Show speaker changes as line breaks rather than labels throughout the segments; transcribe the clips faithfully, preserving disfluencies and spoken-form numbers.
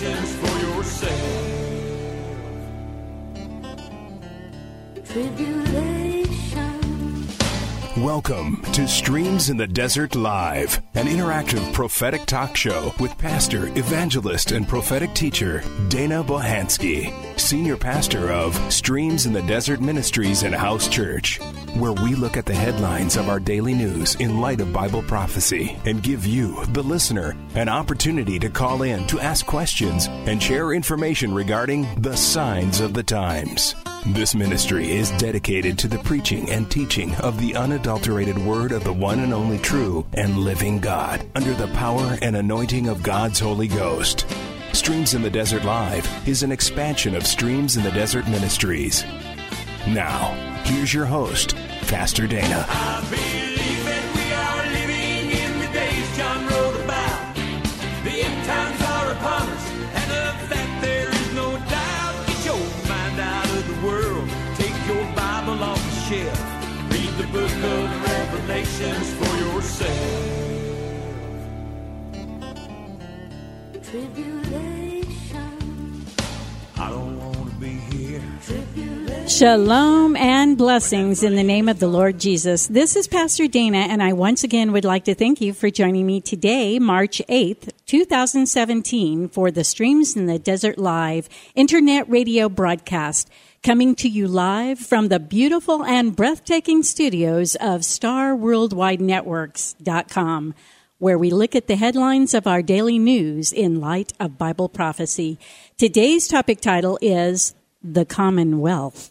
revelations for yourself.
Tribulation.
Welcome to Streams in the Desert Live, an interactive prophetic talk show with pastor, evangelist, and prophetic teacher Dana Bohansky, senior pastor of Streams in the Desert Ministries and House Church, where we look at the headlines of our daily news in light of Bible prophecy and give you, the listener, an opportunity to call in to ask questions and share information regarding the signs of the times. This ministry is dedicated to the preaching and teaching of the unadulterated word of the one and only true and living God, under the power and anointing of God's Holy Ghost. Streams in the Desert Live is an expansion of Streams in the Desert Ministries. Now, here's your host, Pastor Dana.
I believe that we are living in the days John wrote about. The end times are upon us, and of that there is no doubt. Get your mind out of the world. Take your Bible off the shelf. Read the book of Revelations for yourself.
Tribulation.
I don't want to be here.
Tribulation.
Shalom and blessings in the name of the Lord Jesus. This is Pastor Dana, and I once again would like to thank you for joining me today, March eighth, twenty seventeen, for the Streams in the Desert Live internet radio broadcast, coming to you live from the beautiful and breathtaking studios of star worldwide networks dot com, where we look at the headlines of our daily news in light of Bible prophecy. Today's topic title is The Commonwealth.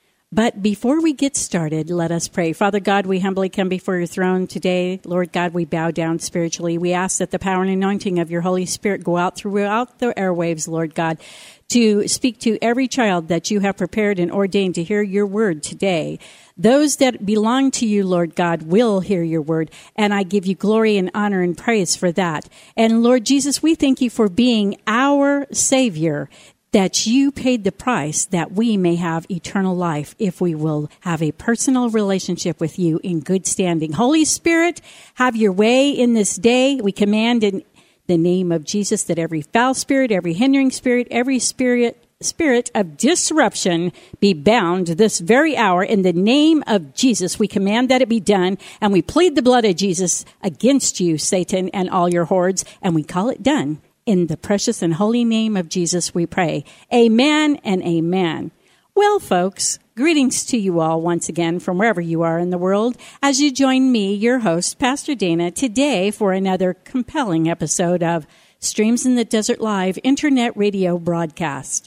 But before we get started, let us pray. Father God, we humbly come before your throne today. Lord God, we bow down spiritually. We ask that the power and anointing of your Holy Spirit go out throughout the airwaves, Lord God, to speak to every child that you have prepared and ordained to hear your word today. Those that belong to you, Lord God, will hear your word, and I give you glory and honor and praise for that. And Lord Jesus, we thank you for being our Savior, that you paid the price that we may have eternal life if we will have a personal relationship with you in good standing. Holy Spirit, have your way in this day. We command in the name of Jesus that every foul spirit, every hindering spirit, every spirit spirit of disruption be bound this very hour. In the name of Jesus, we command that it be done, and we plead the blood of Jesus against you, Satan, and all your hordes, and we call it done. In the precious and holy name of Jesus, we pray. Amen and amen. Well, folks, greetings to you all once again from wherever you are in the world as you join me, your host, Pastor Dana, today for another compelling episode of Streams in the Desert Live internet radio broadcast.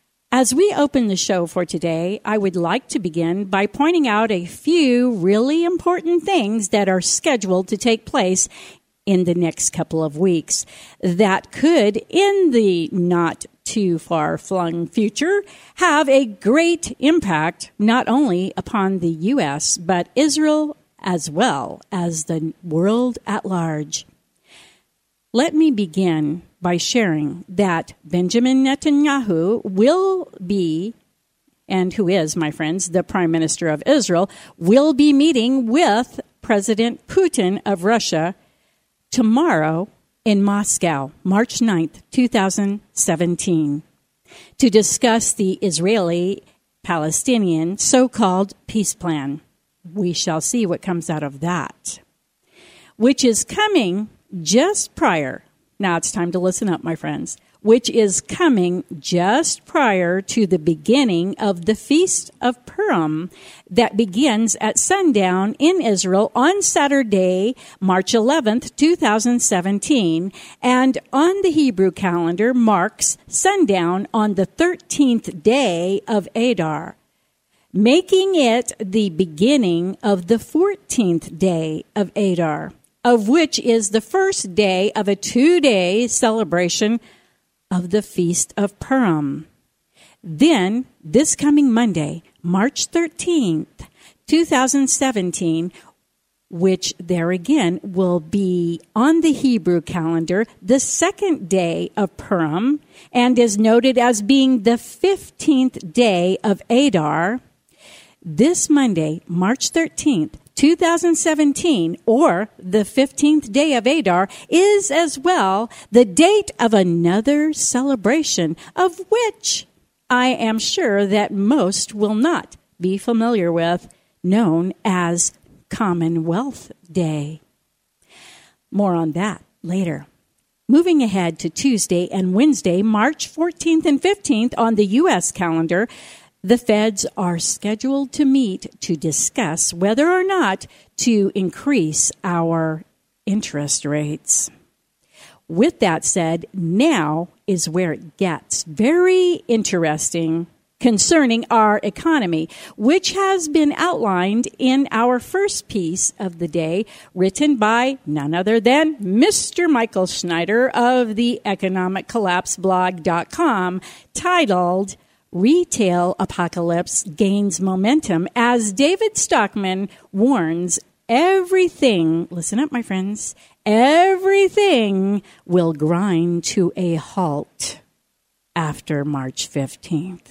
As we open the show for today, I would like to begin by pointing out a few really important things that are scheduled to take place in the next couple of weeks that could, in the not too far-flung future, have a great impact not only upon the U S, but Israel as well as the world at large. Let me begin by sharing that Benjamin Netanyahu will be, and who is, my friends, the Prime Minister of Israel, will be meeting with President Putin of Russia tomorrow in Moscow, March ninth, twenty seventeen, to discuss the Israeli-Palestinian so-called peace plan. We shall see what comes out of that, which is coming just prior. Now it's time to listen up, my friends. Which is coming just prior to the beginning of the Feast of Purim that begins at sundown in Israel on Saturday, March eleventh, twenty seventeen, and on the Hebrew calendar marks sundown on the thirteenth day of Adar, making it the beginning of the fourteenth day of Adar, of which is the first day of a two-day celebration of the Feast of Purim. Then, this coming Monday, March thirteenth, twenty seventeen, which there again will be on the Hebrew calendar, the second day of Purim, and is noted as being the fifteenth day of Adar. This Monday, March thirteenth, two thousand seventeen, or the fifteenth day of Adar, is as well the date of another celebration, of which I am sure that most will not be familiar with, known as Commonwealth Day. More on that later. Moving ahead to Tuesday and Wednesday, March fourteenth and fifteenth on the U S calendar, the feds are scheduled to meet to discuss whether or not to increase our interest rates. With that said, now is where it gets very interesting concerning our economy, which has been outlined in our first piece of the day, written by none other than Mister Michael Schneider of the economic collapse blog dot com, titled Retail Apocalypse Gains Momentum, as David Stockman warns everything, listen up, my friends, everything will grind to a halt after March fifteenth.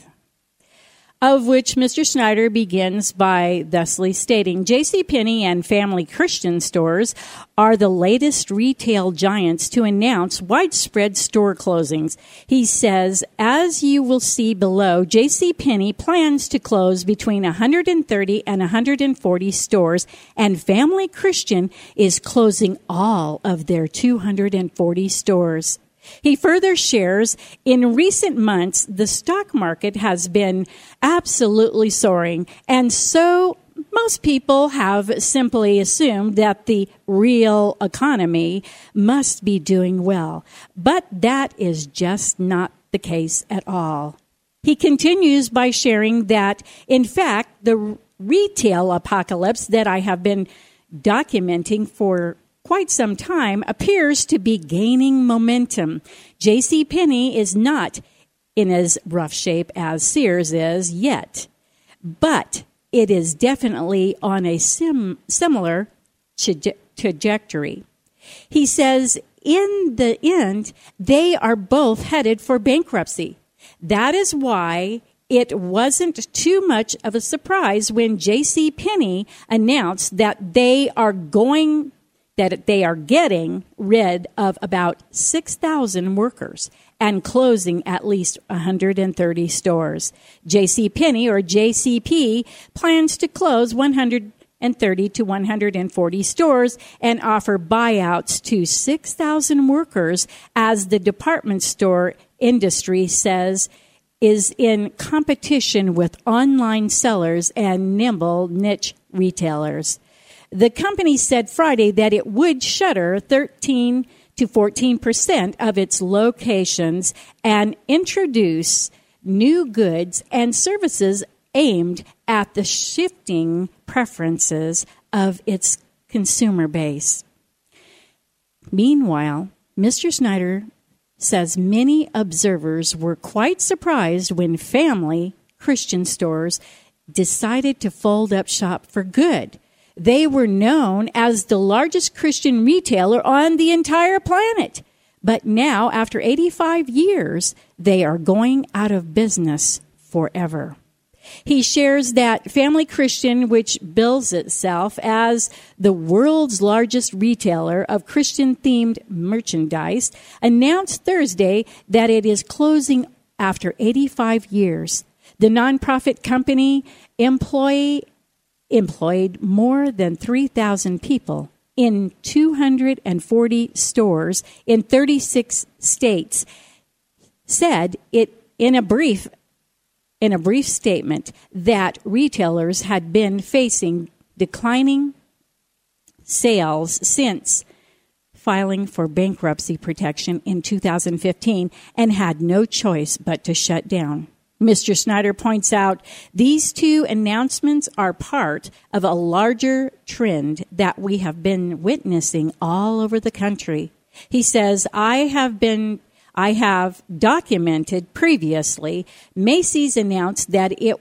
Of which Mister Schneider begins by thusly stating, JCPenney and Family Christian stores are the latest retail giants to announce widespread store closings. He says, as you will see below, JCPenney plans to close between one hundred thirty and one hundred forty stores, and Family Christian is closing all of their two hundred forty stores. He further shares, in recent months, the stock market has been absolutely soaring, and so most people have simply assumed that the real economy must be doing well. But that is just not the case at all. He continues by sharing that, in fact, the retail apocalypse that I have been documenting for quite some time appears to be gaining momentum. JCPenney is not in as rough shape as Sears is yet, but it is definitely on a sim- similar traje- trajectory. He says, in the end, they are both headed for bankruptcy. That is why it wasn't too much of a surprise when JCPenney announced that they are going that they are getting rid of about six thousand workers and closing at least one hundred thirty stores. JCPenney, or J C P, plans to close one hundred thirty to one hundred forty stores and offer buyouts to six thousand workers, as the department store industry says is in competition with online sellers and nimble niche retailers. The company said Friday that it would shutter thirteen to fourteen percent of its locations and introduce new goods and services aimed at the shifting preferences of its consumer base. Meanwhile, Mister Schneider says many observers were quite surprised when Family Christian stores decided to fold up shop for good. They were known as the largest Christian retailer on the entire planet. But now, after eighty-five years, they are going out of business forever. He shares that Family Christian, which bills itself as the world's largest retailer of Christian-themed merchandise, announced Thursday that it is closing after eighty-five years. The nonprofit company employee employed more than three thousand people in two hundred forty stores in thirty-six states, said it in a brief in a brief statement that retailers had been facing declining sales since filing for bankruptcy protection in two thousand fifteen and had no choice but to shut down. Mister Schneider points out these two announcements are part of a larger trend that we have been witnessing all over the country. He says, I have been, I have documented previously, Macy's announced that it would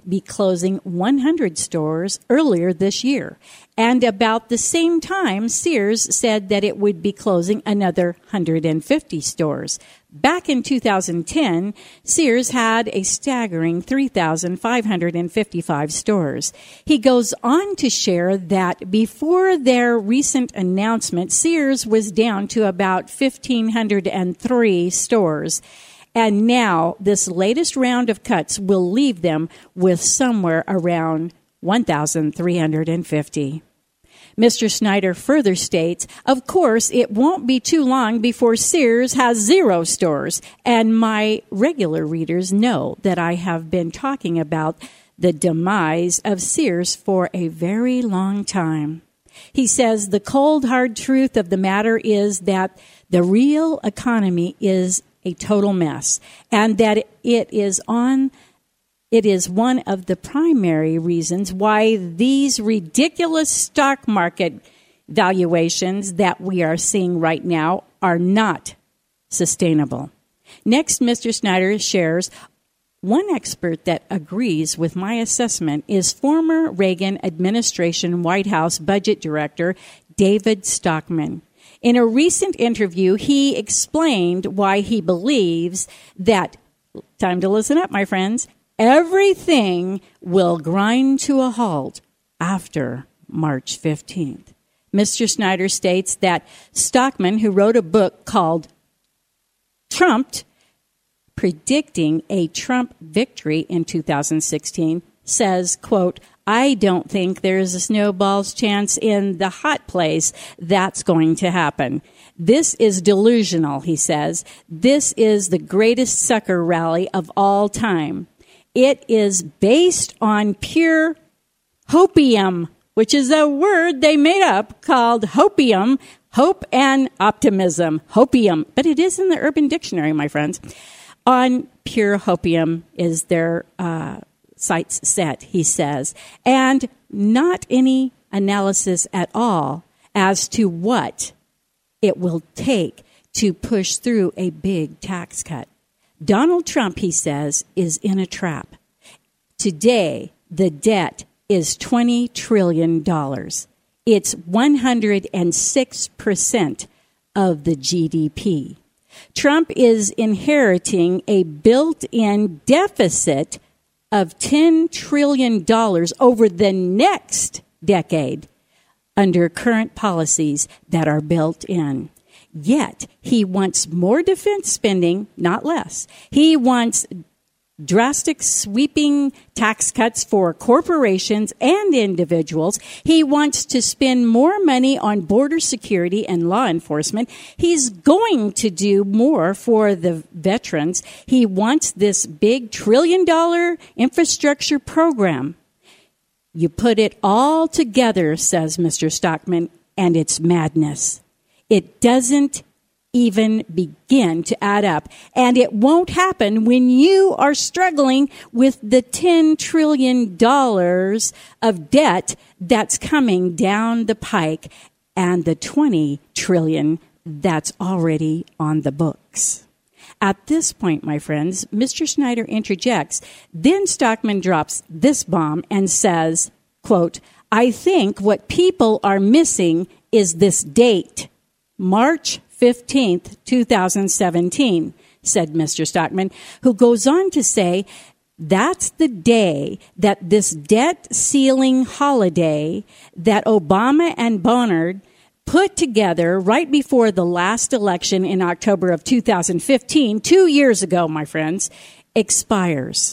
be closing one hundred stores earlier this year. And about the same time, Sears said that it would be closing another one hundred fifty stores. Back in two thousand ten, Sears had a staggering three thousand five hundred fifty-five stores. He goes on to share that before their recent announcement, Sears was down to about one thousand five hundred three stores. And now this latest round of cuts will leave them with somewhere around one thousand three hundred fifty. Mister Snyder further states, of course, it won't be too long before Sears has zero stores. And my regular readers know that I have been talking about the demise of Sears for a very long time. He says the cold, hard truth of the matter is that the real economy is a total mess, and that it is on It is one of the primary reasons why these ridiculous stock market valuations that we are seeing right now are not sustainable. Next, Mister Snyder shares one expert that agrees with my assessment is former Reagan administration White House budget director David Stockman. In a recent interview, he explained why he believes that, time to listen up, my friends, everything will grind to a halt after March fifteenth. Mister Snyder states that Stockman, who wrote a book called Trumped, predicting a Trump victory in two thousand sixteen, says, quote, I don't think there's a snowball's chance in the hot place that's going to happen. This is delusional, he says. This is the greatest sucker rally of all time. It is based on pure hopium, which is a word they made up called hopium, hope and optimism, hopium. But it is in the Urban Dictionary, my friends. On pure hopium is their uh, sights set, he says, and not any analysis at all as to what it will take to push through a big tax cut. Donald Trump, he says, is in a trap. Today, the debt is twenty trillion dollars. It's one hundred six percent of the G D P. Trump is inheriting a built-in deficit of ten trillion dollars over the next decade under current policies that are built in. Yet, he wants more defense spending, not less. He wants drastic sweeping tax cuts for corporations and individuals. He wants to spend more money on border security and law enforcement. He's going to do more for the veterans. He wants this big trillion dollar infrastructure program. You put it all together, says Mister Stockman, and it's madness. It doesn't even begin to add up. And it won't happen when you are struggling with the ten trillion dollars of debt that's coming down the pike and the twenty trillion dollars that's already on the books. At this point, my friends, Mister Snyder interjects. Then Stockman drops this bomb and says, quote, I think what people are missing is this date, March fifteenth, twenty seventeen, said Mister Stockman, who goes on to say that's the day that this debt ceiling holiday that Obama and Bonner put together right before the last election in October of two thousand fifteen, two years ago, my friends, expires.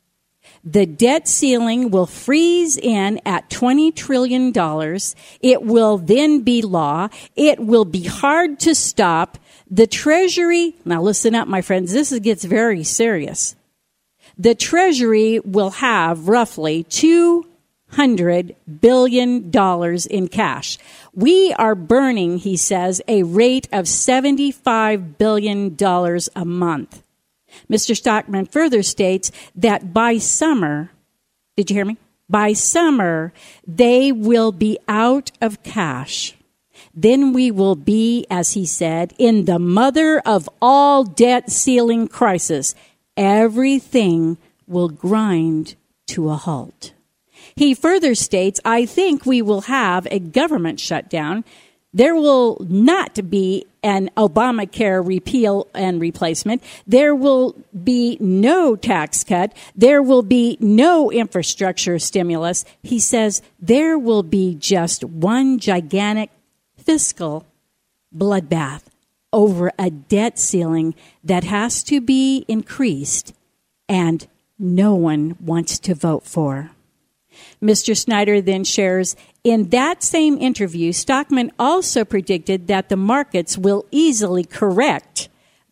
The debt ceiling will freeze in at twenty trillion dollars. It will then be law. It will be hard to stop. The Treasury, now listen up, my friends, this gets very serious. The Treasury will have roughly two hundred billion dollars in cash. We are burning, he says, a rate of seventy-five billion dollars a month. Mister Stockman further states that by summer, did you hear me? By summer, they will be out of cash. Then we will be, as he said, in the mother of all debt ceiling crisis. Everything will grind to a halt. He further states, I think we will have a government shutdown. There will not be an Obamacare repeal and replacement. There will be no tax cut. There will be no infrastructure stimulus. He says there will be just one gigantic fiscal bloodbath over a debt ceiling that has to be increased and no one wants to vote for. Mister Snyder then shares, in that same interview, Stockman also predicted that the markets will easily correct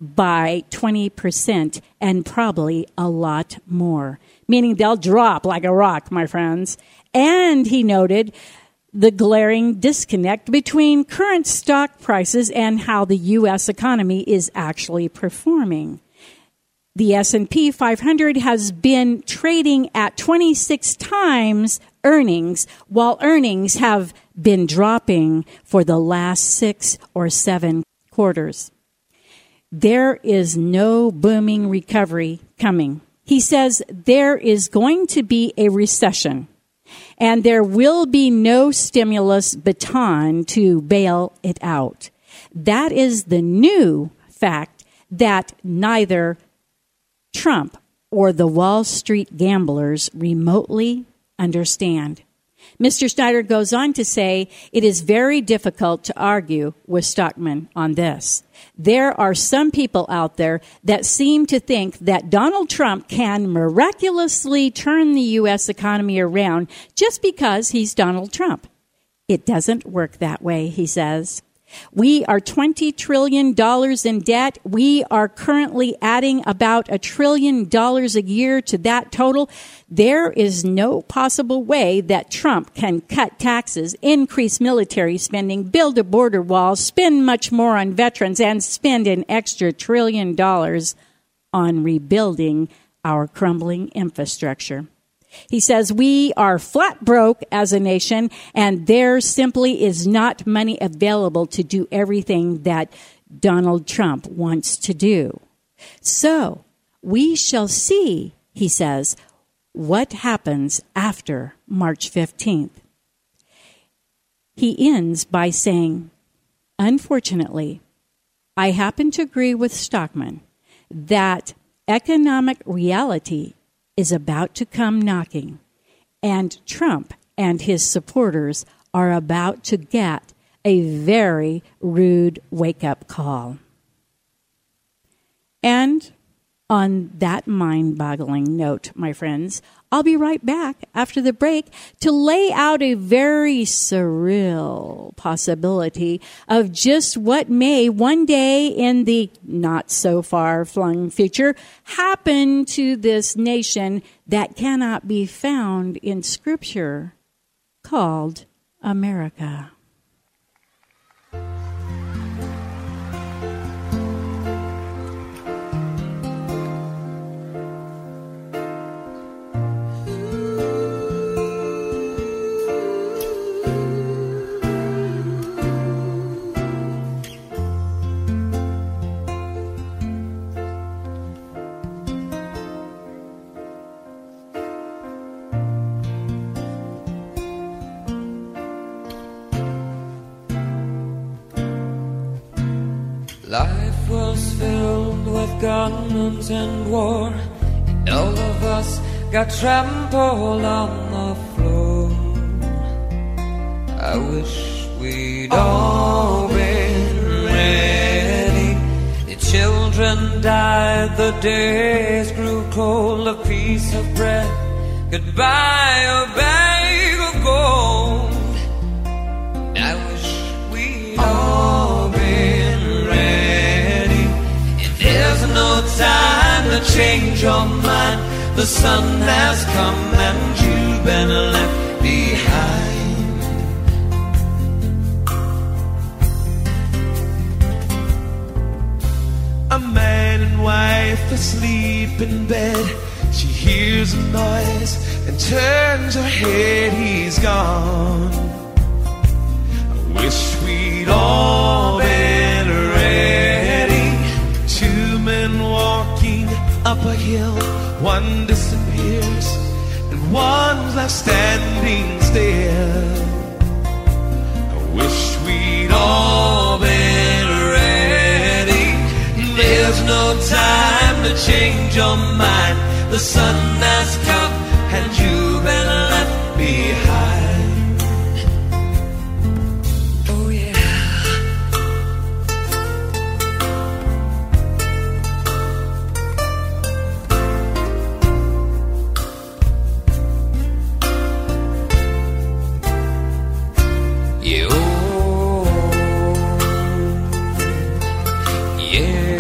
by twenty percent and probably a lot more, meaning they'll drop like a rock, my friends. And he noted the glaring disconnect between current stock prices and how the U S economy is actually performing. The S and P five hundred has been trading at twenty-six times earnings, while earnings have been dropping for the last six or seven quarters. There is no booming recovery coming. He says there is going to be a recession, and there will be no stimulus baton to bail it out. That is the new fact that neither Trump or the Wall Street gamblers remotely understand. Mister Snyder goes on to say it is very difficult to argue with Stockman on this. There are some people out there that seem to think that Donald Trump can miraculously turn the U S economy around just because he's Donald Trump. It doesn't work that way, he says. We are twenty trillion dollars in debt. We are currently adding about a trillion dollars a year to that total. There is no possible way that Trump can cut taxes, increase military spending, build a border wall, spend much more on veterans, and spend an extra trillion dollars on rebuilding our crumbling infrastructure. He says we are flat broke as a nation, and there simply is not money available to do everything that Donald Trump wants to do. So we shall see, he says, what happens after March fifteenth. He ends by saying, unfortunately, I happen to agree with Stockman that economic reality is about to come knocking, and Trump and his supporters are about to get a very rude wake-up call. And on that mind-boggling note, my friends, I'll be right back after the break to lay out a very surreal possibility of just what may one day in the not-so-far-flung future happen to this nation that cannot be found in Scripture called America.
Life was filled with guns and war, and all of us got trampled on the floor. I wish we'd all been ready. The children died, the days grew cold. A piece of bread could buy a bag of gold. I wish we'd all been ready. And there's no time to change your mind. The sun has come and you've been left behind.
A man and wife asleep in bed. She hears a noise and turns her head. He's gone. I wish we'd all been ready. Two men walking up a hill. One disappears and one's left standing still. I wish we'd all been ready. There's no time to change your mind. The sun has come and you've been left behind. Oh yeah. You, yeah.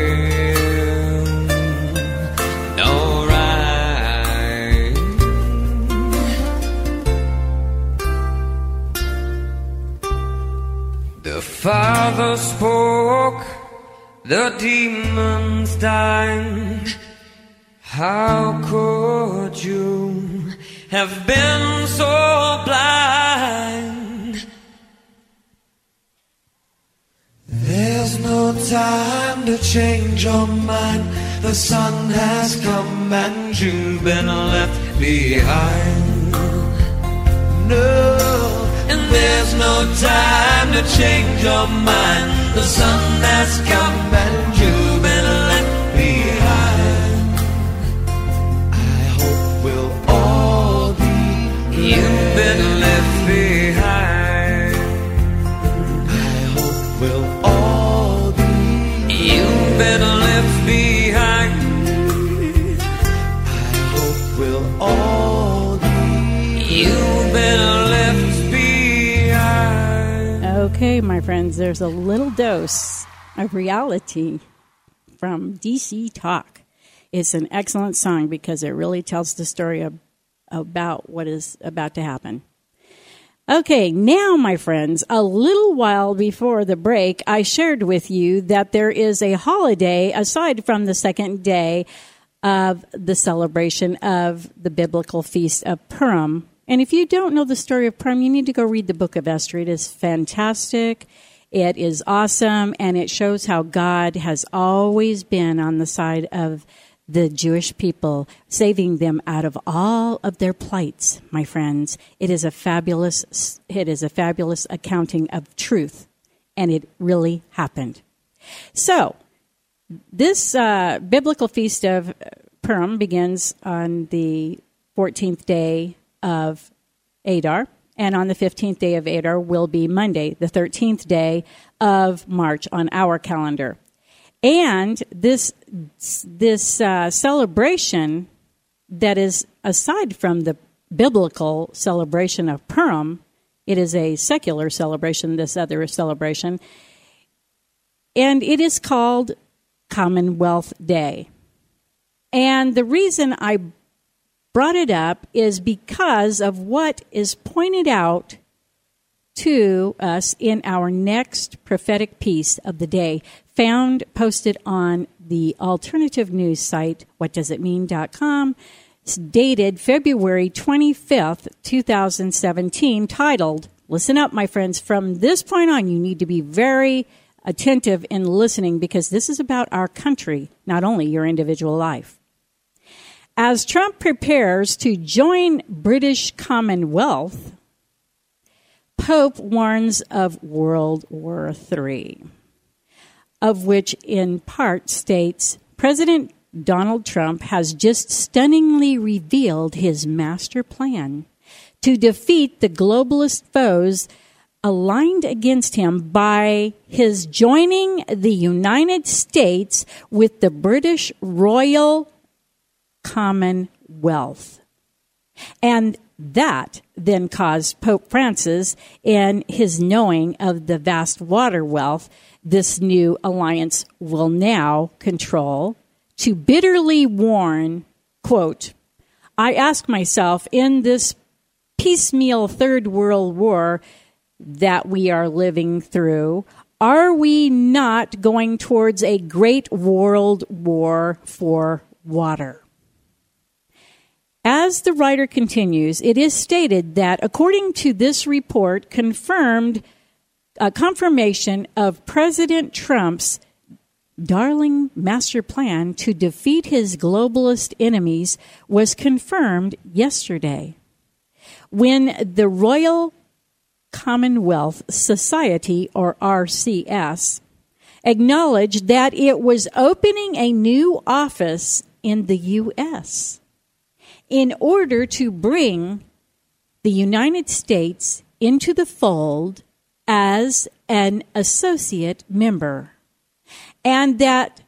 Father spoke, the demons died. How could you have been so blind? There's no time to change your mind. The sun has come and you've been left behind. No. And there's no time to change your mind. The sun has come and you've been left behind. I hope we'll all be You've been left behind. I hope we'll all be You've been left behind. I hope we'll all be You've been left behind.
Okay, my friends, there's a little dose of reality from D C Talk. It's an excellent song because it really tells the story of, about what is about to happen. Okay, now, my friends, a little while before the break, I shared with you that there is a holiday aside from the second day of the celebration of the biblical feast of Purim. And if you don't know the story of Purim, you need to go read the book of Esther. It is fantastic. It is awesome. And it shows how God has always been on the side of the Jewish people, saving them out of all of their plights, my friends. It is a fabulous, it is a fabulous accounting of truth. And it really happened. So, this uh, biblical feast of Purim begins on the fourteenth day of Adar, and on the fifteenth day of Adar will be Monday, the thirteenth day of March on our calendar. And this this uh, celebration that is aside from the biblical celebration of Purim, it is a secular celebration, this other celebration, and it is called Commonwealth Day. And the reason I brought it up is because of what is pointed out to us in our next prophetic piece of the day, found posted on the alternative news site, what does it mean dot com. It's dated February twenty-fifth, twenty seventeen, titled, listen up, my friends, from this point on, you need to be very attentive in listening because this is about our country, not only your individual life. As Trump prepares to join British Commonwealth, Pope warns of World War Three, of which in part states President Donald Trump has just stunningly revealed his master plan to defeat the globalist foes aligned against him by his joining the United States with the British Royal Commonwealth. And that then caused Pope Francis, in his knowing of the vast water wealth this new alliance will now control, to bitterly warn, quote, I ask myself, in this piecemeal third world war that we are living through, are we not going towards a great world war for water? As the writer continues, it is stated that according to this report, confirmed a confirmation of President Trump's darling master plan to defeat his globalist enemies was confirmed yesterday when the Royal Commonwealth Society, or R C S, acknowledged that it was opening a new office in the U S in order to bring the United States into the fold as an associate member, and that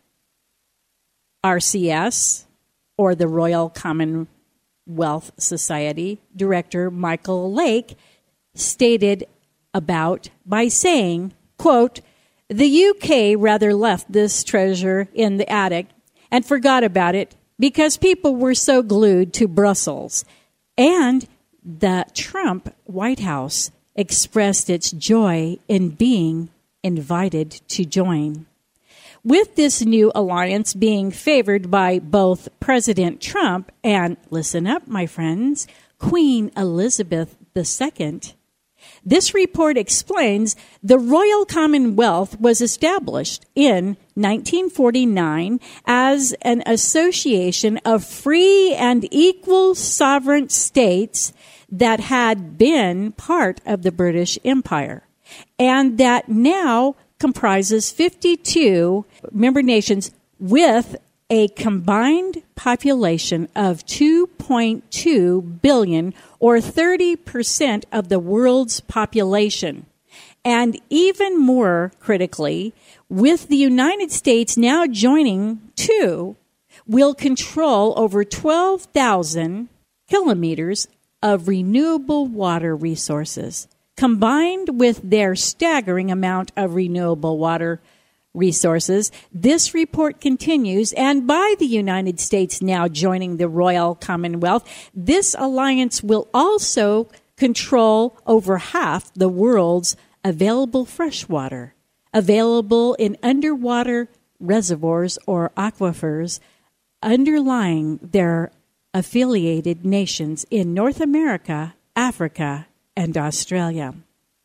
R C S, or the Royal Commonwealth Society, Director Michael Lake stated about by saying, quote, "The U K rather left this treasure in the attic and forgot about it because people were so glued to Brussels, and the Trump White House expressed its joy in being invited to join." With this new alliance being favored by both President Trump and, listen up, my friends, Queen Elizabeth the Second, this report explains the Royal Commonwealth was established in nineteen forty-nine as an association of free and equal sovereign states that had been part of the British Empire, and that now comprises fifty-two member nations with a combined population of two point two billion, or thirty percent of the world's population. And even more critically, with the United States now joining too, will control over twelve thousand kilometers of renewable water resources. Combined with their staggering amount of renewable water resources, this report continues, and by the United States now joining the Royal Commonwealth, this alliance will also control over half the world's available fresh water, available in underwater reservoirs or aquifers underlying their affiliated nations in North America, Africa, and Australia.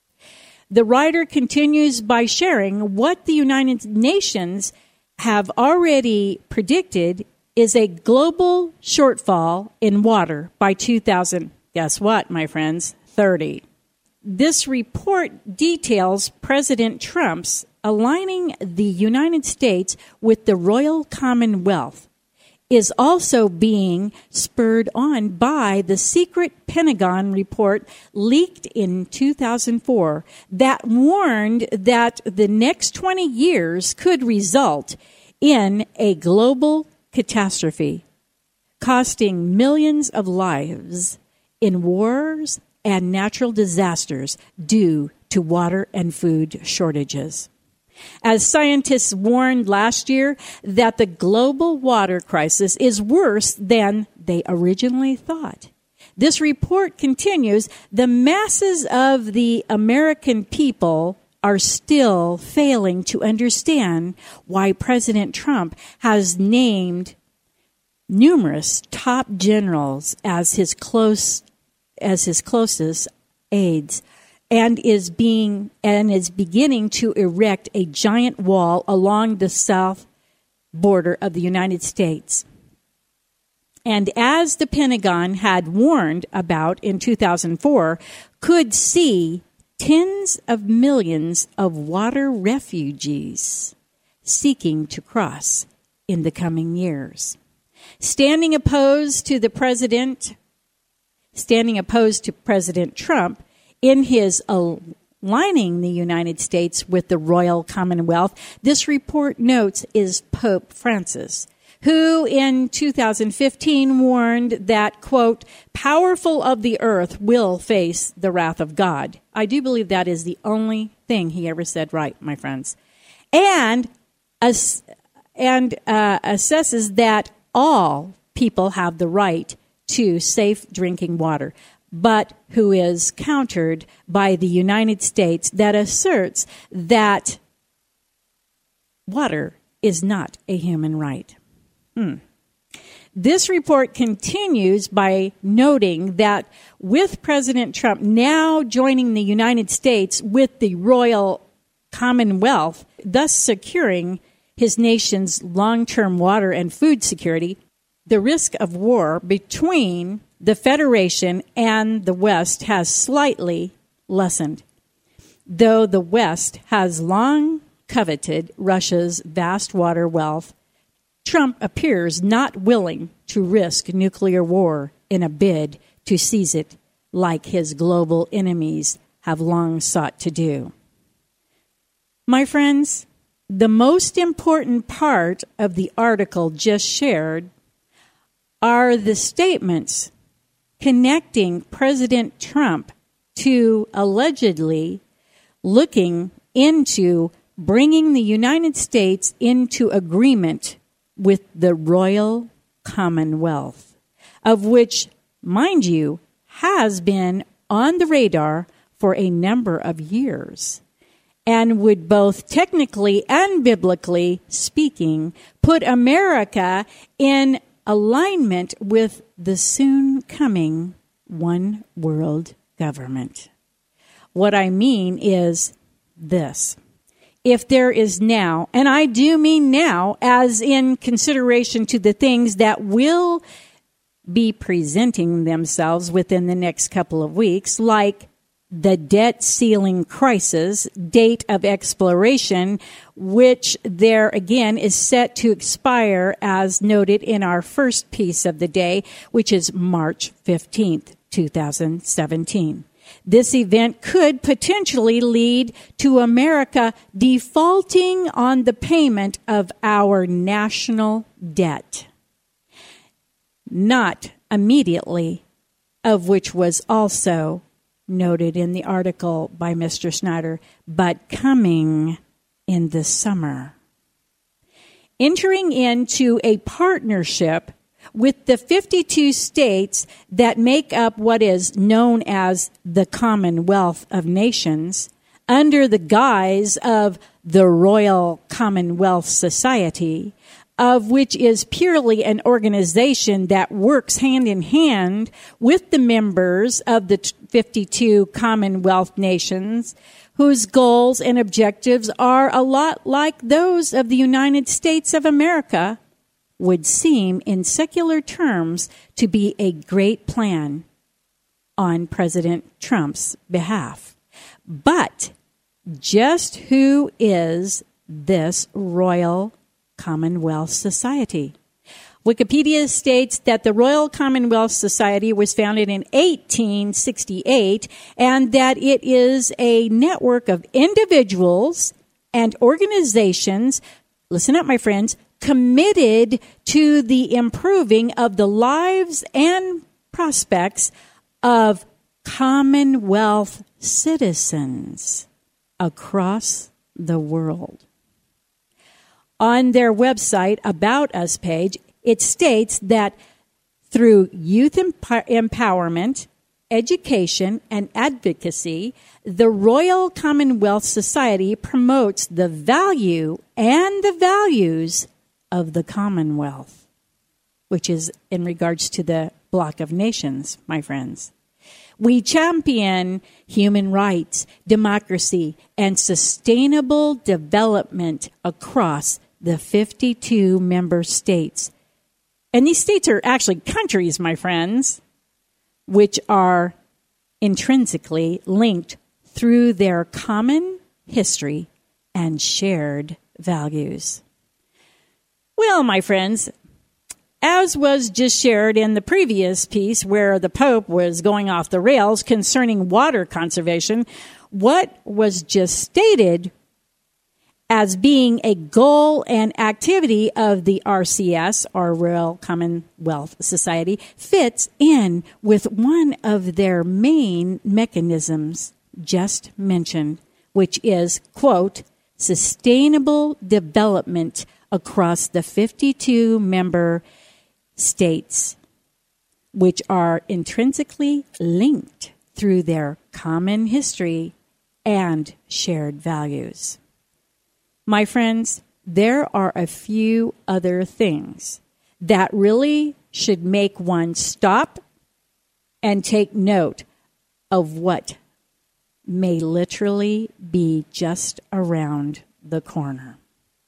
The writer continues by sharing what the United Nations have already predicted is a global shortfall in water by two thousand. Guess what, my friends? thirty. This report details President Trump's aligning the United States with the Royal Commonwealth is also being spurred on by the secret Pentagon report leaked in two thousand four that warned that the next twenty years could result in a global catastrophe, costing millions of lives in wars and natural disasters due to water and food shortages. As scientists warned last year that the global water crisis is worse than they originally thought. This report continues, the masses of the American people are still failing to understand why President Trump has named numerous top generals as his close as his closest aides, and is being and is beginning to erect a giant wall along the south border of the United States. And as the Pentagon had warned about in two thousand four, could see tens of millions of water refugees seeking to cross in the coming years. Standing opposed to the president, standing opposed to President Trump, in his aligning the United States with the Royal Commonwealth, this report notes is Pope Francis, who in two thousand fifteen warned that, quote, powerful of the earth will face the wrath of God. I do believe that is the only thing he ever said right, my friends. And, ass- and uh, assesses that all people have the right to safe drinking water, but who is countered by the United States that asserts that water is not a human right. Hmm. This report continues by noting that with President Trump now joining the United States with the Royal Commonwealth, thus securing his nation's long-term water and food security, the risk of war between the Federation and the West has slightly lessened, though the West has long coveted Russia's vast water wealth. Trump appears not willing to risk nuclear war in a bid to seize it, like his global enemies have long sought to do. My friends, the most important part of the article just shared are the statements connecting President Trump to allegedly looking into bringing the United States into agreement with the Royal Commonwealth, of which, mind you, has been on the radar for a number of years, and would both technically and biblically speaking put America in alignment with the soon coming one world government. What I mean is this. If there is now, and I do mean now, as in consideration to the things that will be presenting themselves within the next couple of weeks, like the debt ceiling crisis, date of expiration, which there again is set to expire as noted in our first piece of the day, which is March fifteenth, twenty seventeen. This event could potentially lead to America defaulting on the payment of our national debt. Not immediately, of which was also noted in the article by Mister Snyder, but coming in the summer. Entering into a partnership with the fifty-two states that make up what is known as the Commonwealth of Nations, under the guise of the Royal Commonwealth Society, of which is purely an organization that works hand in hand with the members of the fifty-two Commonwealth nations, whose goals and objectives are a lot like those of the United States of America, would seem in secular terms to be a great plan on President Trump's behalf. But just who is this Royal Commonwealth Society? Wikipedia states that the Royal Commonwealth Society was founded in eighteen sixty-eight and that it is a network of individuals and organizations, listen up, my friends, committed to the improving of the lives and prospects of Commonwealth citizens across the world. On their website About Us page, it states that through youth emp- empowerment, education, and advocacy, the Royal Commonwealth Society promotes the value and the values of the Commonwealth, which is in regards to the block of nations, my friends. We champion human rights, democracy, and sustainable development across the fifty-two member states. And these states are actually countries, my friends, which are intrinsically linked through their common history and shared values. Well, my friends, as was just shared in the previous piece where the Pope was going off the rails concerning water conservation, what was just stated as being a goal and activity of the R C S, or Royal Commonwealth Society, fits in with one of their main mechanisms just mentioned, which is, quote, sustainable development across the fifty-two member states, which are intrinsically linked through their common history and shared values. My friends, there are a few other things that really should make one stop and take note of what may literally be just around the corner.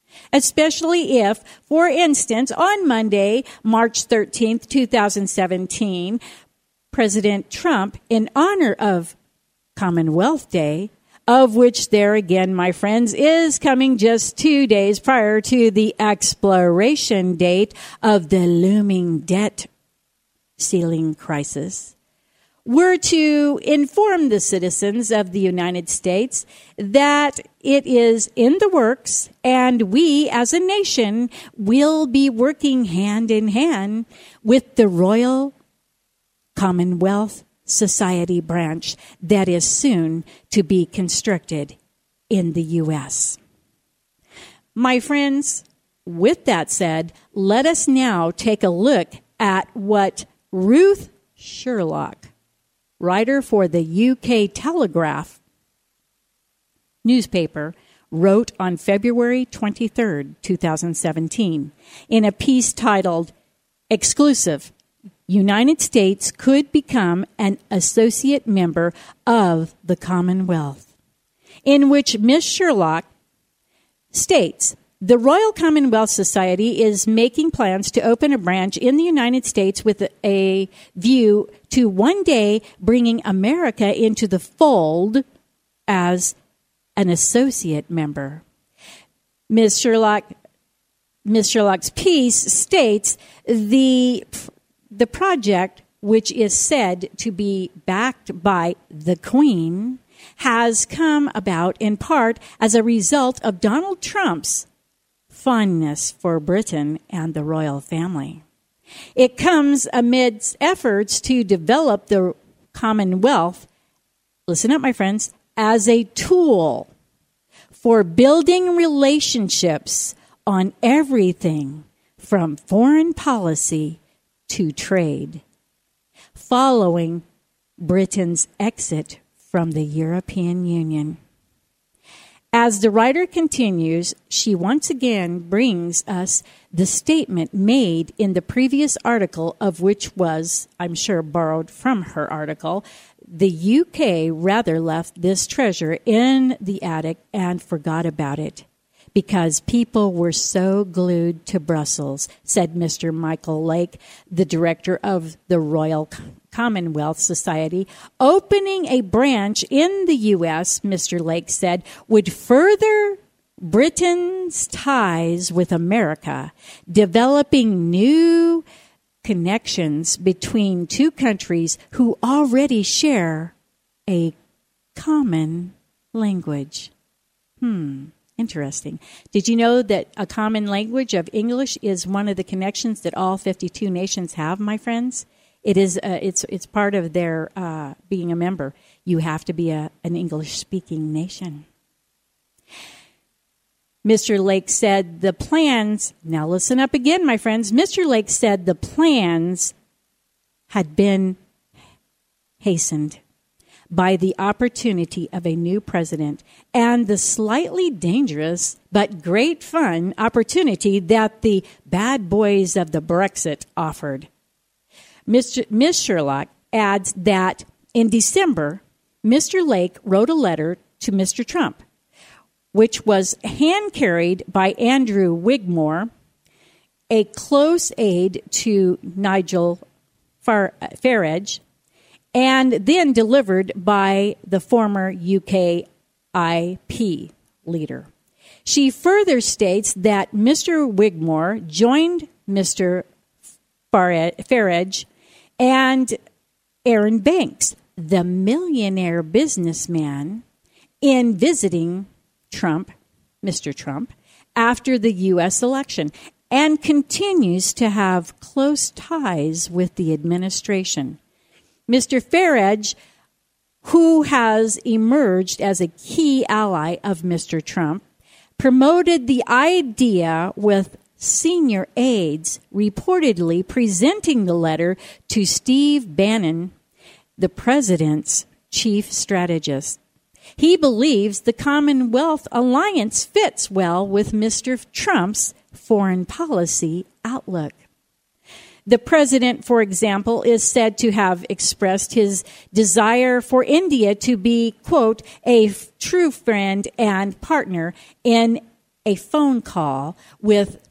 Especially if, for instance, on Monday, March thirteenth, twenty seventeen, President Trump, in honor of Commonwealth Day, of which there again, my friends, is coming just two days prior to the expiration date of the looming debt ceiling crisis, were to inform the citizens of the United States that it is in the works and we as a nation will be working hand in hand with the Royal Commonwealth Society branch that is soon to be constructed in the U S. My friends, with that said, let us now take a look at what Ruth Sherlock, writer for the U K Telegraph newspaper, wrote on February twenty-third, twenty seventeen, in a piece titled, "Exclusive: United States could become an associate member of the Commonwealth," in which Miss Sherlock states, "The Royal Commonwealth Society is making plans to open a branch in the United States with a, a view to one day bringing America into the fold as an associate member." Miss Sherlock, Miss Sherlock's piece states the the project, which is said to be backed by the Queen, has come about in part as a result of Donald Trump's fondness for Britain and the royal family. It comes amidst efforts to develop the Commonwealth, listen up, my friends, as a tool for building relationships on everything from foreign policy to trade, following Britain's exit from the European Union. As the writer continues, she once again brings us the statement made in the previous article, of which was, I'm sure, borrowed from her article. The U K rather left this treasure in the attic and forgot about it because people were so glued to Brussels, said Mister Michael Lake, the director of the Royal Commonwealth Society. Opening a branch in the U S, Mister Lake said, would further Britain's ties with America, developing new connections between two countries who already share a common language. Hmm. Interesting. Did you know that a common language of English is one of the connections that all fifty-two nations have, my friends? It is. Uh, it's it's part of their uh, being a member. You have to be a, an English-speaking nation. Mister Lake said the plans, now listen up again, my friends. Mister Lake said the plans had been hastened by the opportunity of a new president and the slightly dangerous but great fun opportunity that the bad boys of the Brexit offered. Mister Miss Sherlock adds that in December, Mister Lake wrote a letter to Mister Trump, which was hand-carried by Andrew Wigmore, a close aide to Nigel Farage, and then delivered by the former U K I P leader. She further states that Mister Wigmore joined Mister Farage and Aaron Banks, the millionaire businessman, in visiting Trump, Mister Trump, after the U S election, and continues to have close ties with the administration. Mister Farage, who has emerged as a key ally of Mister Trump, promoted the idea with senior aides reportedly presenting the letter to Steve Bannon, the president's chief strategist. He believes the Commonwealth alliance fits well with Mister Trump's foreign policy outlook. The president, for example, is said to have expressed his desire for India to be, quote, a f- true friend and partner in a phone call with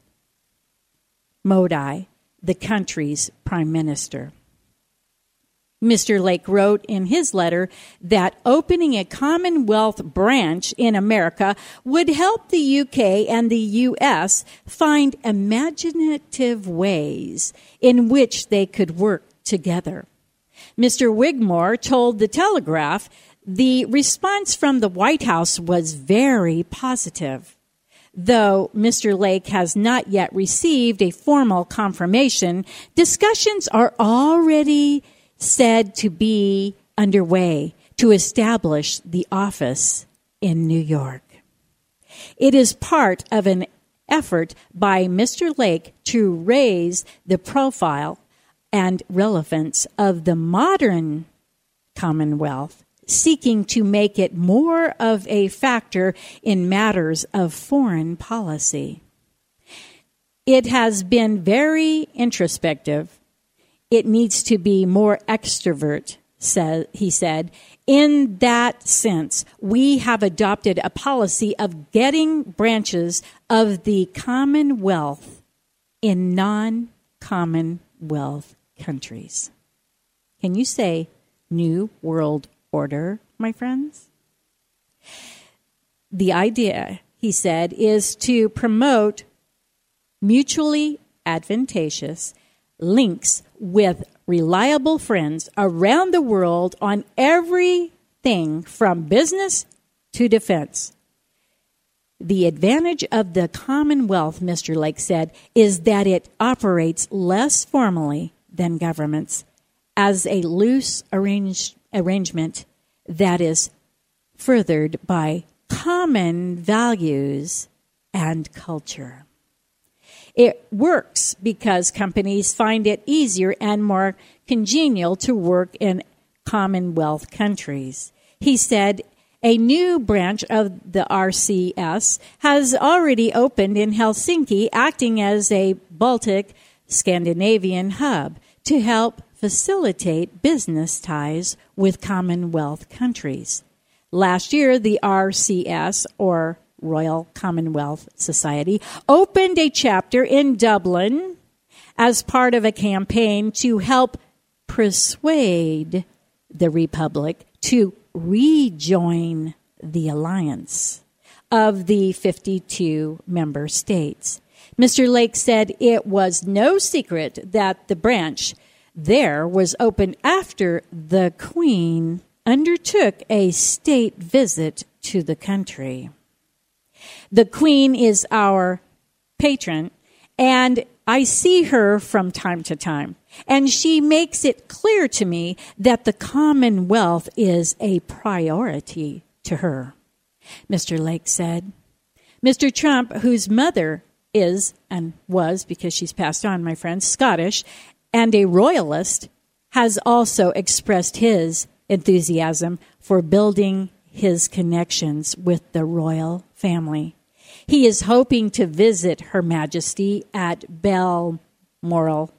Modi, the country's prime minister. Mister Lake wrote in his letter that opening a Commonwealth branch in America would help the U K and the U S find imaginative ways in which they could work together. Mister Wigmore told The Telegraph the response from the White House was very positive. Though Mister Lake has not yet received a formal confirmation, discussions are already said to be underway to establish the office in New York. It is part of an effort by Mister Lake to raise the profile and relevance of the modern Commonwealth, seeking to make it more of a factor in matters of foreign policy. It has been very introspective. It needs to be more extrovert, said, he said. In that sense, we have adopted a policy of getting branches of the Commonwealth in non-Commonwealth countries. Can you say New World Order, my friends? The idea, he said, is to promote mutually advantageous links with reliable friends around the world on everything from business to defense. The advantage of the Commonwealth, Mister Lake said, is that it operates less formally than governments as a loose arrange, arrangement that is furthered by common values and culture. It works because companies find it easier and more congenial to work in Commonwealth countries. He said a new branch of the R C S has already opened in Helsinki, acting as a Baltic Scandinavian hub to help facilitate business ties with Commonwealth countries. Last year, the R C S, or Royal Commonwealth Society, opened a chapter in Dublin as part of a campaign to help persuade the Republic to rejoin the alliance of the fifty-two member states. Mister Lake said it was no secret that the branch there was opened after the Queen undertook a state visit to the country. The Queen is our patron, and I see her from time to time, and she makes it clear to me that the Commonwealth is a priority to her, Mister Lake said. Mister Trump, whose mother is, and was, because she's passed on, my friends, Scottish, and a royalist, has also expressed his enthusiasm for building his connections with the royal family. He is hoping to visit Her Majesty at Balmoral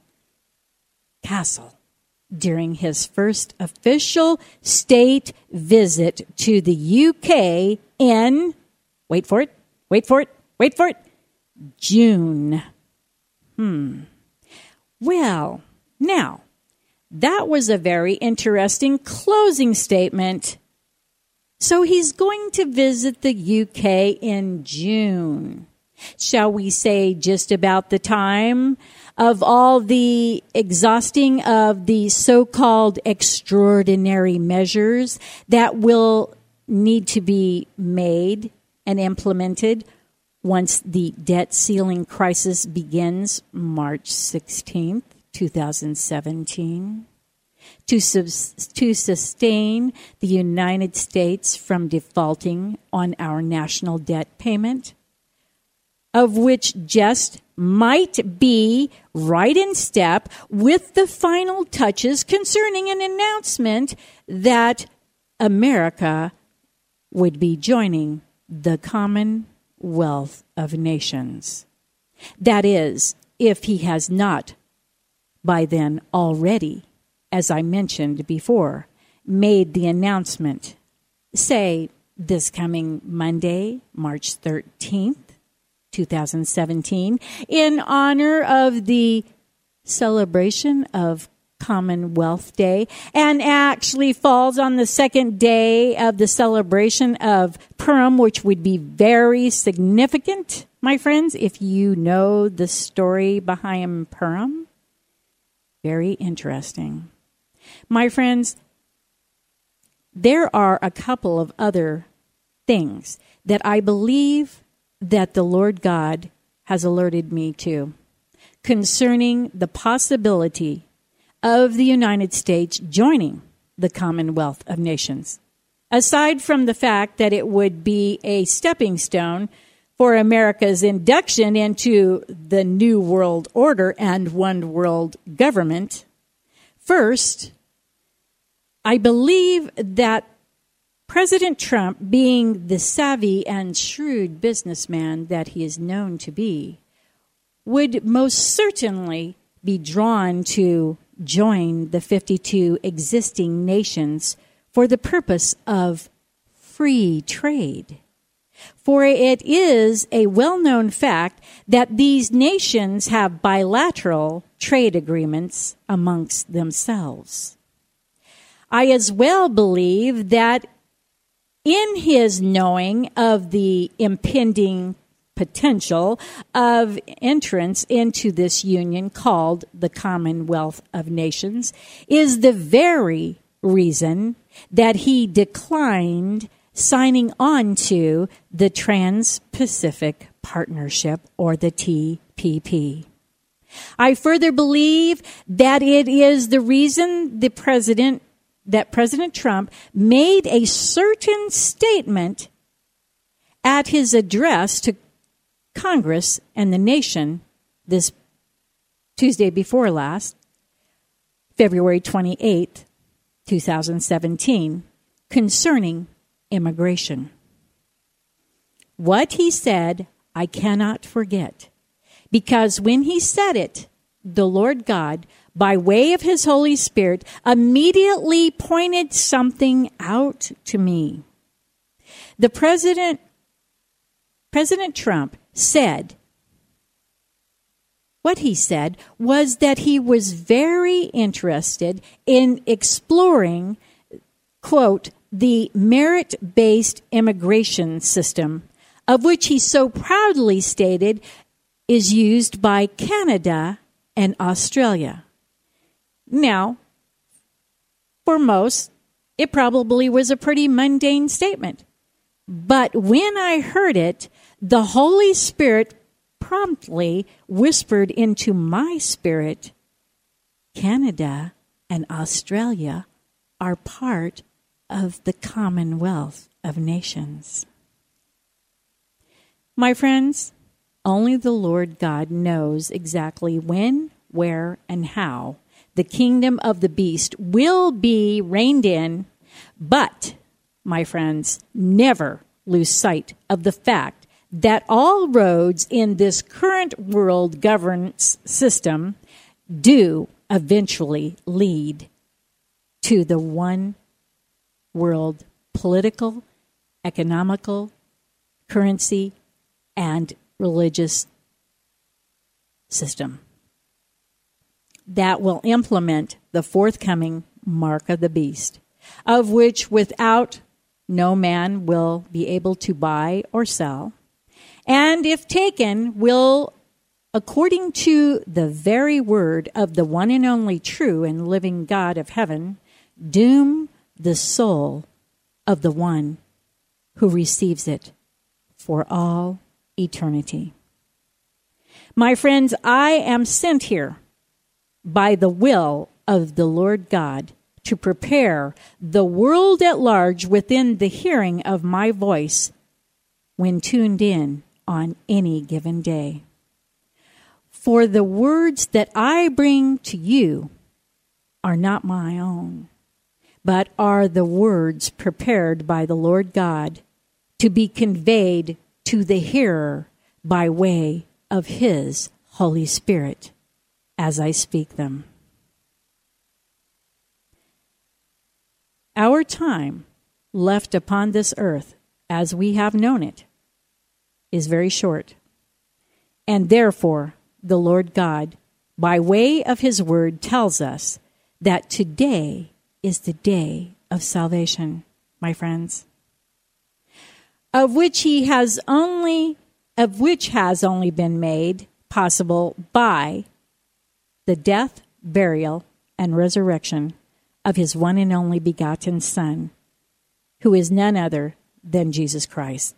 Castle during his first official state visit to the U K in, wait for it, wait for it, wait for it, June. Hmm. Well, now, that was a very interesting closing statement. So he's going to visit the U K in June. Shall we say just about the time of all the exhausting of the so-called extraordinary measures that will need to be made and implemented once the debt ceiling crisis begins March sixteenth, twenty seventeen. To, subs- to sustain the United States from defaulting on our national debt payment, of which just might be right in step with the final touches concerning an announcement that America would be joining the Commonwealth of Nations. That is, if he has not by then already, as I mentioned before, made the announcement, say, this coming Monday, March thirteenth, twenty seventeen, in honor of the celebration of Commonwealth Day, and actually falls on the second day of the celebration of Purim, which would be very significant, my friends, if you know the story behind Purim. Very interesting. My friends, there are a couple of other things that I believe that the Lord God has alerted me to concerning the possibility of the United States joining the Commonwealth of Nations. Aside from the fact that it would be a stepping stone for America's induction into the New World Order and one world government, first, I believe that President Trump, being the savvy and shrewd businessman that he is known to be, would most certainly be drawn to join the fifty-two existing nations for the purpose of free trade. For it is a well-known fact that these nations have bilateral trade agreements amongst themselves. I as well believe that in his knowing of the impending potential of entrance into this union called the Commonwealth of Nations is the very reason that he declined signing on to the Trans-Pacific Partnership, or the T P P. I further believe that it is the reason the president that President Trump made a certain statement at his address to Congress and the nation this Tuesday before last, February twenty-eighth, twenty seventeen, concerning immigration. What he said, I cannot forget, because when he said it, the Lord God, by way of his Holy Spirit, immediately pointed something out to me. The president, President Trump, said, what he said was that he was very interested in exploring, quote, the merit-based immigration system, of which he so proudly stated is used by Canada and Australia. Now, for most, it probably was a pretty mundane statement. But when I heard it, the Holy Spirit promptly whispered into my spirit, Canada and Australia are part of the Commonwealth of Nations. My friends, only the Lord God knows exactly when, where, and how the kingdom of the beast will be reined in, but, my friends, never lose sight of the fact that all roads in this current world governance system do eventually lead to the one world political, economical, currency, and religious system that will implement the forthcoming mark of the beast, of which without no man will be able to buy or sell, and if taken, will, according to the very word of the one and only true and living God of heaven, doom the soul of the one who receives it for all eternity. My friends, I am sent here by the will of the Lord God to prepare the world at large within the hearing of my voice when tuned in on any given day. For the words that I bring to you are not my own, but are the words prepared by the Lord God to be conveyed to the hearer by way of his Holy Spirit as I speak them. Our time left upon this earth, as we have known it, is very short. And therefore, the Lord God, by way of his word, tells us that today is the day of salvation, my friends, of which he has only, of which has only been made possible by the death, burial, and resurrection of his one and only begotten Son, who is none other than Jesus Christ,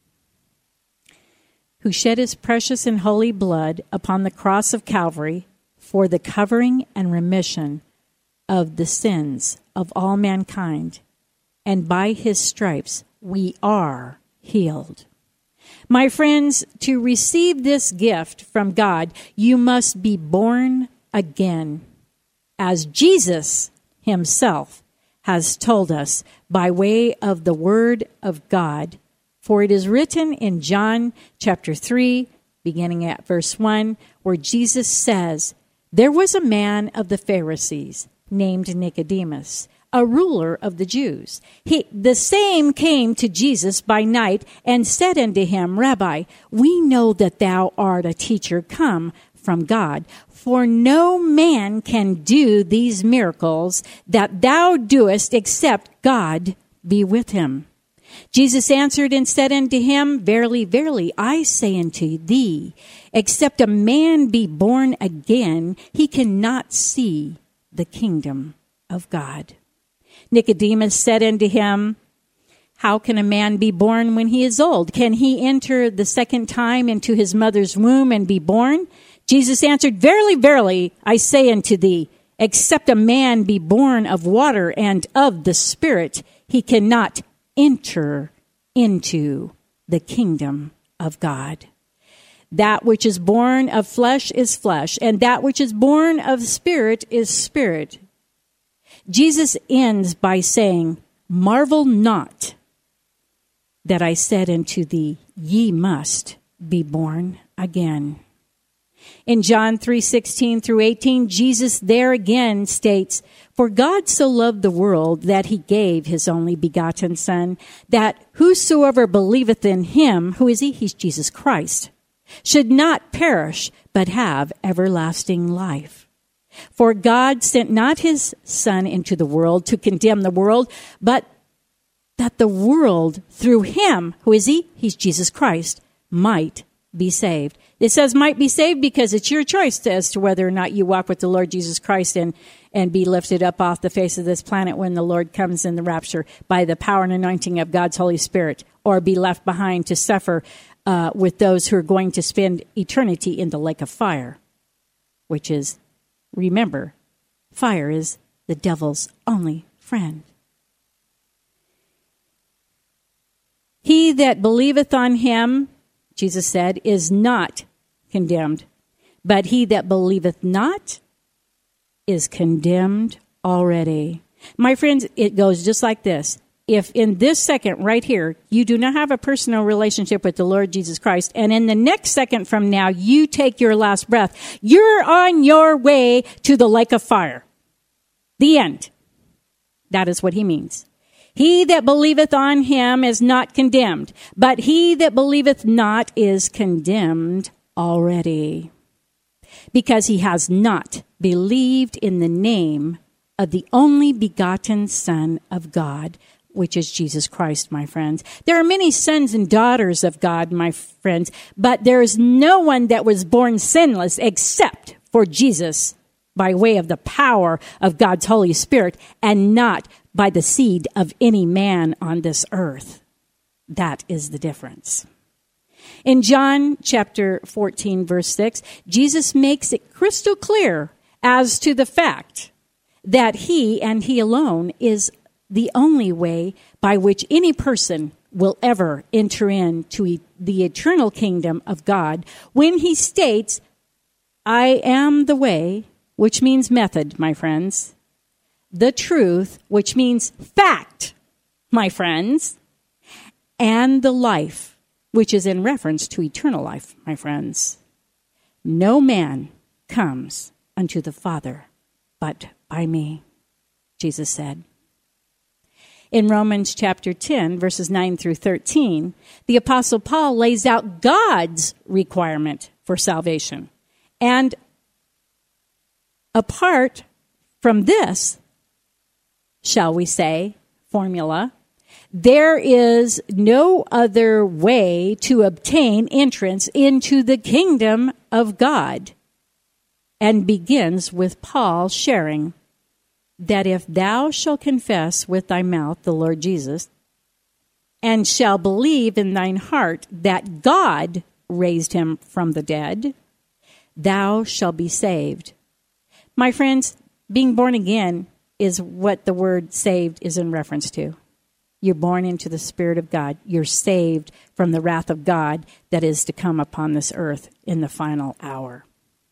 who shed his precious and holy blood upon the cross of Calvary for the covering and remission of the sins of all mankind, and by his stripes we are healed. My friends, to receive this gift from God, you must be born again, as Jesus himself has told us by way of the word of God. For it is written in John chapter three, beginning at verse one, where Jesus says, "There was a man of the Pharisees named Nicodemus, a ruler of the Jews. He, the same came to Jesus by night and said unto him, Rabbi, we know that thou art a teacher come from God, for no man can do these miracles that thou doest except God be with him. Jesus answered and said unto him, Verily, verily, I say unto thee, except a man be born again, he cannot see the kingdom of God. Nicodemus said unto him, How can a man be born when he is old? Can he enter the second time into his mother's womb and be born? Jesus answered, Verily, verily, I say unto thee, except a man be born of water and of the Spirit, he cannot enter into the kingdom of God. That which is born of flesh is flesh, and that which is born of spirit is spirit. Jesus ends by saying, Marvel not that I said unto thee, ye must be born again. In John three sixteen through eighteen, Jesus there again states, For God so loved the world that he gave his only begotten Son, that whosoever believeth in him, who is he? He's Jesus Christ, should not perish, but have everlasting life. For God sent not his Son into the world to condemn the world, but that the world through him, who is he? He's Jesus Christ, might be saved. It says might be saved because it's your choice as to whether or not you walk with the Lord Jesus Christ and, and be lifted up off the face of this planet when the Lord comes in the rapture by the power and anointing of God's Holy Spirit, or be left behind to suffer uh, with those who are going to spend eternity in the lake of fire, which is, remember, fire is the devil's only friend. He that believeth on him, Jesus said, is not condemned, but he that believeth not is condemned already. My friends, it goes just like this. If in this second right here, you do not have a personal relationship with the Lord Jesus Christ, and in the next second from now, you take your last breath, you're on your way to the lake of fire. The end. That is what he means. He that believeth on him is not condemned, but he that believeth not is condemned already, because he has not believed in the name of the only begotten Son of God, which is Jesus Christ, my friends. There are many sons and daughters of God, my friends, but there is no one that was born sinless except for Jesus by way of the power of God's Holy Spirit, and not by the seed of any man on this earth. That is the difference. In John chapter fourteen, verse six, Jesus makes it crystal clear as to the fact that he and he alone is the only way by which any person will ever enter into the eternal kingdom of God, when he states, I am the way, which means method, my friends, the truth, which means fact, my friends, and the life, which is in reference to eternal life, my friends. No man comes unto the Father but by me, Jesus said. In Romans chapter ten, verses nine through thirteen, the Apostle Paul lays out God's requirement for salvation. And apart from this, shall we say, formula, there is no other way to obtain entrance into the kingdom of God. And begins with Paul sharing that if thou shalt confess with thy mouth the Lord Jesus, and shall believe in thine heart that God raised him from the dead, thou shalt be saved. My friends, being born again is what the word saved is in reference to. You're born into the Spirit of God. You're saved from the wrath of God that is to come upon this earth in the final hour.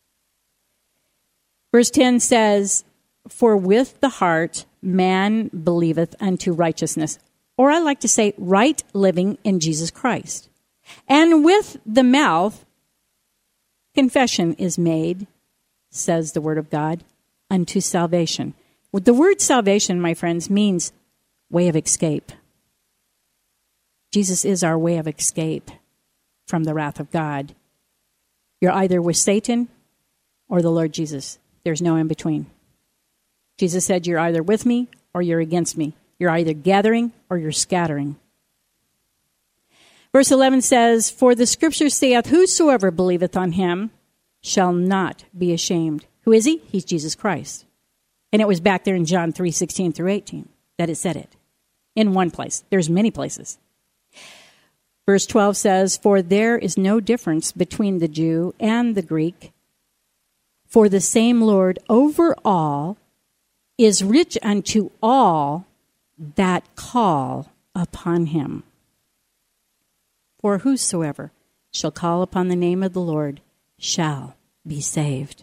Verse ten says, for with the heart man believeth unto righteousness. Or I like to say, right living in Jesus Christ. And with the mouth, confession is made, says the Word of God, unto salvation. The word salvation, my friends, means way of escape. Jesus is our way of escape from the wrath of God. You're either with Satan or the Lord Jesus. There's no in between. Jesus said, you're either with me or you're against me. You're either gathering or you're scattering. Verse eleven says, for the scripture saith, whosoever believeth on him shall not be ashamed. Who is he? He's Jesus Christ. And it was back there in John three sixteen through eighteen that it said it. In one place. There's many places. Verse twelve says, for there is no difference between the Jew and the Greek, for the same Lord over all is rich unto all that call upon him. For whosoever shall call upon the name of the Lord shall be saved.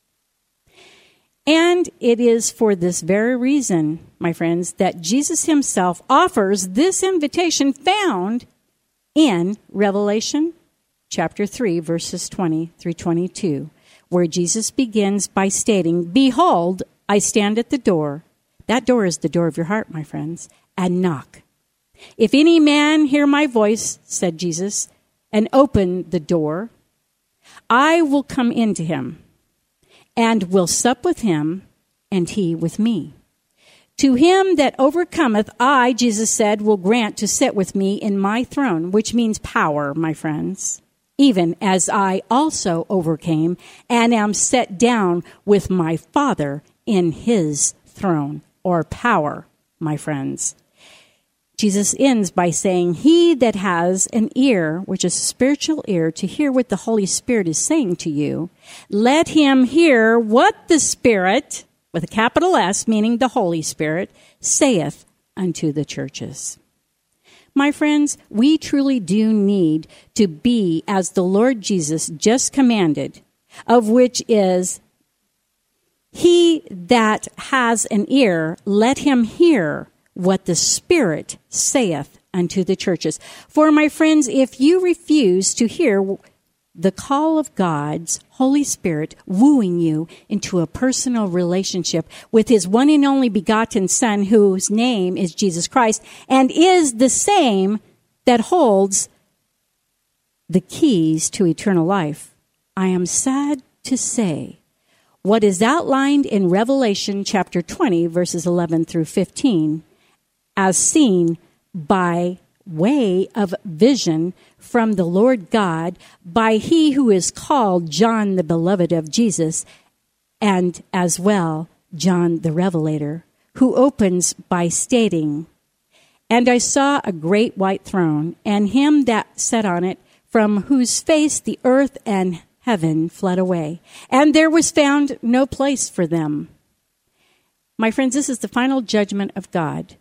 And it is for this very reason, my friends, that Jesus himself offers this invitation found in Revelation chapter three, verses twenty through twenty-two, where Jesus begins by stating, behold, I stand at the door. That door is the door of your heart, my friends, and knock. If any man hear my voice, said Jesus, and open the door, I will come into him, and will sup with him, and he with me. To him that overcometh, I, Jesus said, will grant to sit with me in my throne, which means power, my friends, even as I also overcame and am set down with my Father in his throne, or power, my friends. Jesus ends by saying, he that has an ear, which is a spiritual ear, to hear what the Holy Spirit is saying to you, let him hear what the Spirit, with a capital S, meaning the Holy Spirit, saith unto the churches. My friends, we truly do need to be as the Lord Jesus just commanded, of which is, he that has an ear, let him hear what the Spirit saith unto the churches. For my friends, if you refuse to hear the call of God's Holy Spirit wooing you into a personal relationship with his one and only begotten Son, whose name is Jesus Christ, and is the same that holds the keys to eternal life, I am sad to say what is outlined in Revelation chapter twenty, verses eleven through fifteen, as seen by way of vision from the Lord God by he who is called John the Beloved of Jesus, and as well John the Revelator, who opens by stating, and I saw a great white throne, and him that sat on it, from whose face the earth and heaven fled away, and there was found no place for them. My friends, this is the final judgment of God.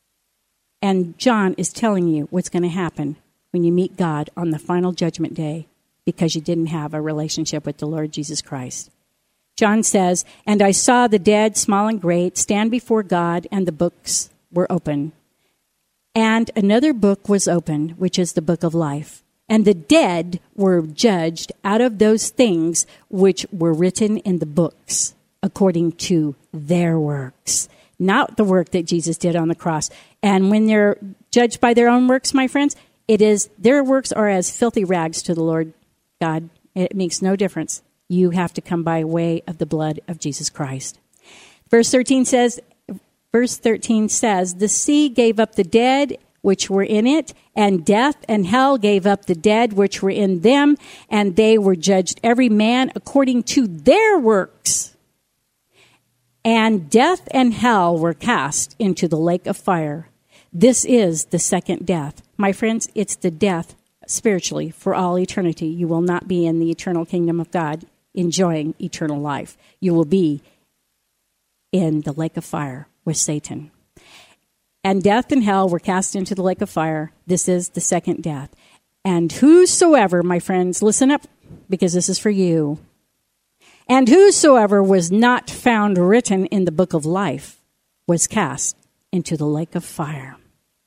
And John is telling you what's going to happen when you meet God on the final judgment day because you didn't have a relationship with the Lord Jesus Christ. John says, and I saw the dead, small and great, stand before God, and the books were open. And another book was opened, which is the book of life. And the dead were judged out of those things which were written in the books according to their works. Not the work that Jesus did on the cross. And when they're judged by their own works, my friends, it is their works are as filthy rags to the Lord God It makes no difference. You have to come by way of the blood of Jesus Christ. Verse thirteen says, verse thirteen says, the sea gave up the dead which were in it, and death and hell gave up the dead which were in them, and they were judged every man according to their works. And death and hell were cast into the lake of fire. This is the second death. My friends, it's the death spiritually for all eternity. You will not be in the eternal kingdom of God enjoying eternal life. You will be in the lake of fire with Satan. And death and hell were cast into the lake of fire. This is the second death. And whosoever, my friends, listen up, because this is for you. And whosoever was not found written in the book of life was cast into the lake of fire.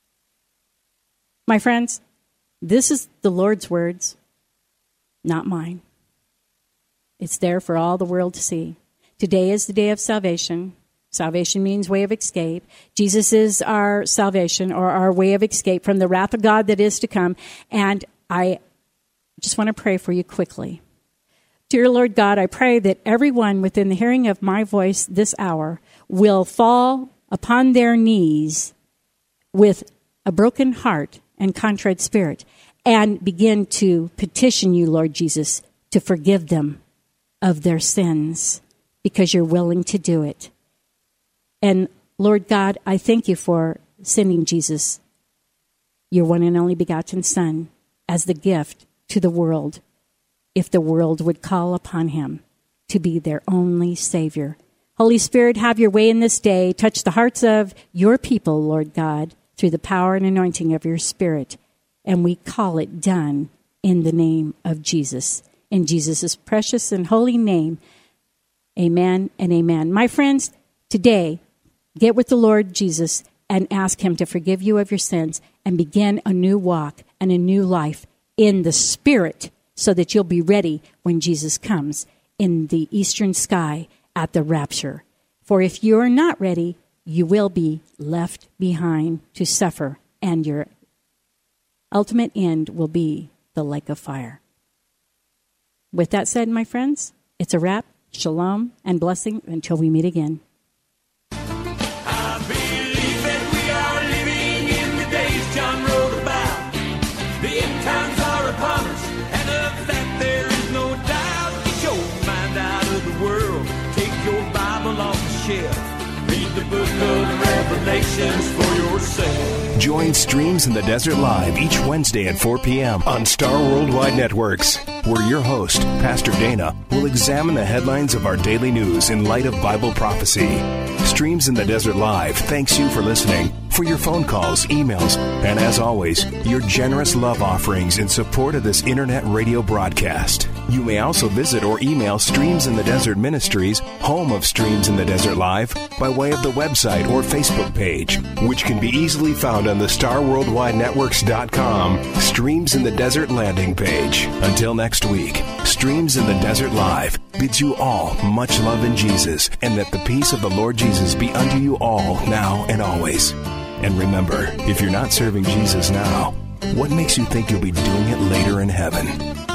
My friends, this is the Lord's words, not mine. It's there for all the world to see. Today is the day of salvation. Salvation means way of escape. Jesus is our salvation, or our way of escape from the wrath of God that is to come. And I just want to pray for you quickly. Dear Lord God, I pray that everyone within the hearing of my voice this hour will fall upon their knees with a broken heart and contrite spirit and begin to petition you, Lord Jesus, to forgive them of their sins, because you're willing to do it. And Lord God, I thank you for sending Jesus, your one and only begotten Son, as the gift to the world, if the world would call upon him to be their only Savior. Holy Spirit, have your way in this day. Touch the hearts of your people, Lord God, through the power and anointing of your Spirit. And we call it done in the name of Jesus. In Jesus' precious and holy name, amen and amen. My friends, today, get with the Lord Jesus and ask him to forgive you of your sins and begin a new walk and a new life in the Spirit, so that you'll be ready when Jesus comes in the eastern sky at the rapture. For if you're not ready, you will be left behind to suffer, and your ultimate end will be the lake of fire. With that said, my friends, it's a wrap. Shalom and blessing until we meet again.
I believe that we are living in the days John wrote about. The end times are upon us, and of that there is no doubt. Get your mind out of the world. Take your Bible off the shelf. Read the book of Revelations for yourself.
Join Streams in the Desert Live each Wednesday at four p.m. on Star Worldwide Networks, where your host, Pastor Dana, will examine the headlines of our daily news in light of Bible prophecy. Streams in the Desert Live thanks you for listening, for your phone calls, emails, and as always, your generous love offerings in support of this internet radio broadcast. You may also visit or email Streams in the Desert Ministries, home of Streams in the Desert Live, by way of the website or Facebook page, which can be easily found on the star worldwide networks dot com Streams in the Desert landing page. Until next week, Streams in the Desert Live bids you all much love in Jesus, and that the peace of the Lord Jesus be unto you all now and always. And remember, if you're not serving Jesus now, what makes you think you'll be doing it later in heaven?